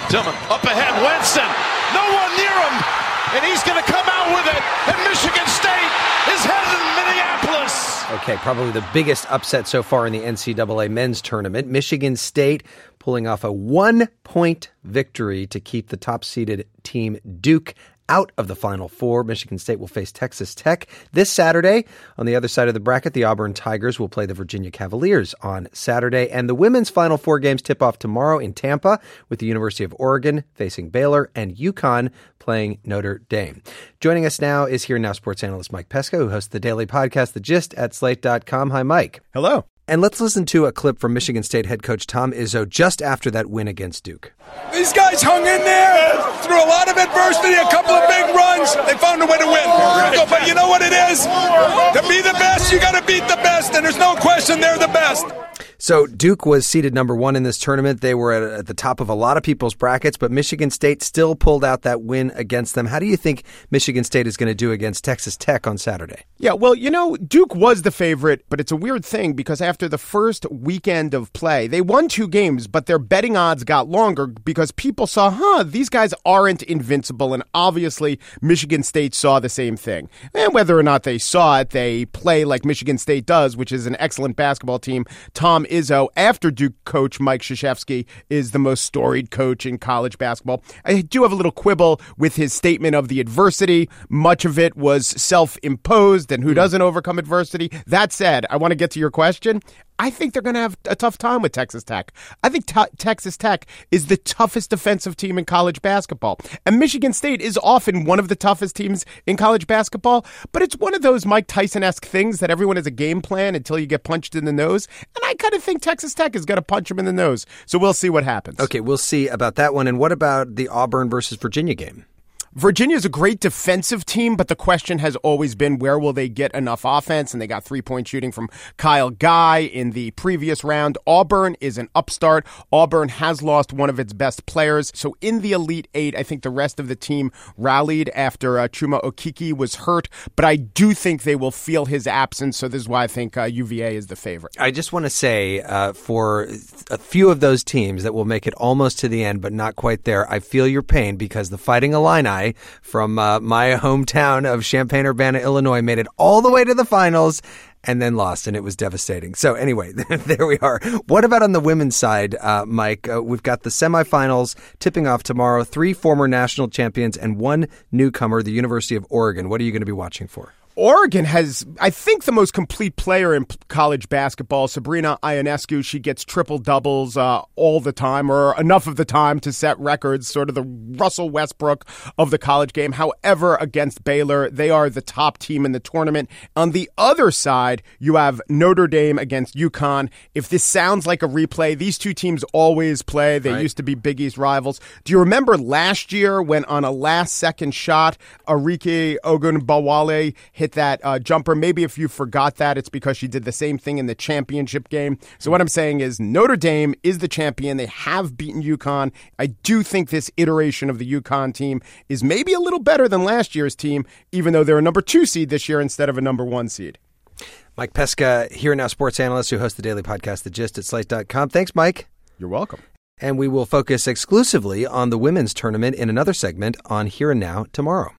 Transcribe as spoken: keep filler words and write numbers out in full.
Tillman up ahead, Winston, no one near him, and he's going to come out with it, and Michigan State is headed to Minneapolis. Okay, probably the biggest upset so far in the N C double A men's tournament. Michigan State pulling off a one-point victory to keep the top-seeded team Duke out of the Final Four. Michigan State will face Texas Tech this Saturday. On the other side of the bracket, the Auburn Tigers will play the Virginia Cavaliers on Saturday. And the women's Final Four games tip off tomorrow in Tampa, with the University of Oregon facing Baylor and UConn playing Notre Dame. Joining us now is Here Now sports analyst Mike Pesca, who hosts the daily podcast The Gist at slate dot com. Hi, Mike. Hello. And let's listen to a clip from Michigan State head coach Tom Izzo just after that win against Duke. These guys hung in there through a lot of adversity, a couple of big runs. They found a way to win. But you know what it is? To be the best, you got to beat the best, and there's no question they're the best. So Duke was seeded number one in this tournament. They were at, at the top of a lot of people's brackets, but Michigan State still pulled out that win against them. How do you think Michigan State is going to do against Texas Tech on Saturday? Yeah, well, you know, Duke was the favorite, but it's a weird thing because after the first weekend of play, they won two games, but their betting odds got longer because people saw, huh, these guys aren't invincible, and obviously Michigan State saw the same thing. And whether or not they saw it, they play like Michigan State does, which is an excellent basketball team. Tom Izzo, after Duke coach Mike Krzyzewski, is the most storied coach in college basketball. I do have a little quibble with his statement of the adversity. Much of it was self-imposed, and who doesn't overcome adversity? That said, I want to get to your question. I think they're going to have a tough time with Texas Tech. I think t- Texas Tech is the toughest defensive team in college basketball. And Michigan State is often one of the toughest teams in college basketball, but it's one of those Mike Tyson-esque things that everyone has a game plan until you get punched in the nose. And I kind of think Texas Tech is going to punch them in the nose. So we'll see what happens. Okay, we'll see about that one. And what about the Auburn versus Virginia game? Virginia is a great defensive team, but the question has always been where will they get enough offense? And they got three-point shooting from Kyle Guy in the previous round. Auburn is an upstart. Auburn has lost one of its best players. So in the Elite Eight, I think the rest of the team rallied after uh, Chuma Okeke was hurt. But I do think they will feel his absence. So this is why I think uh, U V A is the favorite. I just want to say uh, for a few of those teams that will make it almost to the end, but not quite there, I feel your pain because the Fighting Illini from uh, my hometown of Champaign-Urbana, Illinois, made it all the way to the finals and then lost, and it was devastating. So anyway, there we are. What about on the women's side, uh, Mike? Uh, we've got the semifinals tipping off tomorrow. Three former national champions and one newcomer, the University of Oregon. What are you going to be watching for? Oregon has, I think, the most complete player in college basketball. Sabrina Ionescu, she gets triple-doubles uh, all the time, or enough of the time to set records, sort of the Russell Westbrook of the college game. However, against Baylor, they are the top team in the tournament. On the other side, you have Notre Dame against UConn. If this sounds like a replay, these two teams always play. They right. used to be Big East rivals. Do you remember last year when on a last-second shot, Arike Ogunbowale hit that uh, jumper? Maybe if you forgot that, it's because she did the same thing in the championship game. So what I'm saying is Notre Dame is the champion. They have beaten UConn. I do think this iteration of the UConn team is maybe a little better than last year's team, even though they're a number two seed this year instead of a number one seed. Mike Pesca, Here Now sports analyst who hosts the daily podcast The Gist at slate dot com. Thanks, Mike. You're welcome. And we will focus exclusively on the women's tournament in another segment on Here and Now tomorrow.